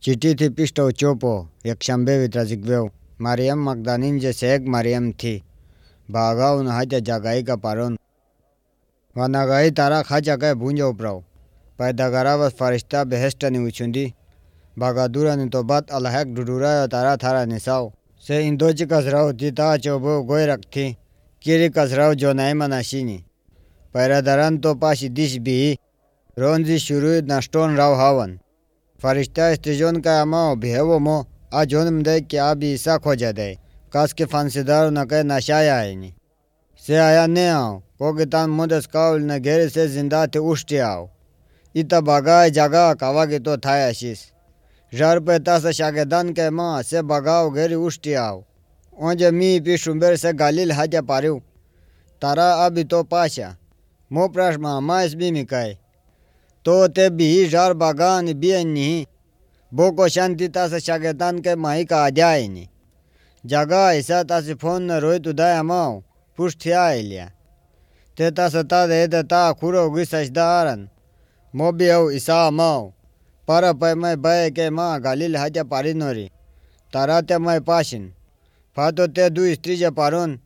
चिट्ठी थी पिस्टो चोपो एक शंबे वित्राजिक वेव मरियम मगदानिन जे शेख मरियम थी भागा उन हाजा जगाई का पारोन वनागाई तारा खाजा के भूंजो उपराव पैदा करावस फरिश्ता बेहेस्टनी उछुंदी भागा दूरानी तो बात अलहक डुडुरा तारा थारा निसाव से इंदोची कसराव तीता चोबो गोय रखती किरी कसराव जो नाई मनाशीनी पैरा दरन तो पाशी दिश भी रोंजी शुरू नष्टोन राव हावन फरिश्ता स्त्रीजोन का अमाओ भेवो मो आ जोन दे कि आ भी ईसा खोजा दे कास के फांसीदार न कहे नशाया है नी से आया ने आओ को कितान मोदस काउल न घेरे से जिंदा थे उष्टे आओ इता बगाए जगा कावा के तो थाया शीस जार पे तासा शागेदान के माँ से बगाओ घेरी उष्टे आओ ओंजे मी पी शुंबेर से गालिल हाजा पारियो तारा अभी तो पाशा मो प्राश माँ इस भी मिकाए तो ते भी जार बागान बियन नहीं बो को शांति तासे शागेदान के माही का आ जाए नहीं जगह ऐसा तासे फोन न रोई तुदाय अमाओ पुष्ठिया लिया ते तासे ता दे ता खुरो गी सजदारन मोबी औ ईसा अमाओ पर पे मैं बय के माँ गालिल हाजा पारी नोरी तारा ते मैं पाशिन फातो ते दू स्त्री जे पारोन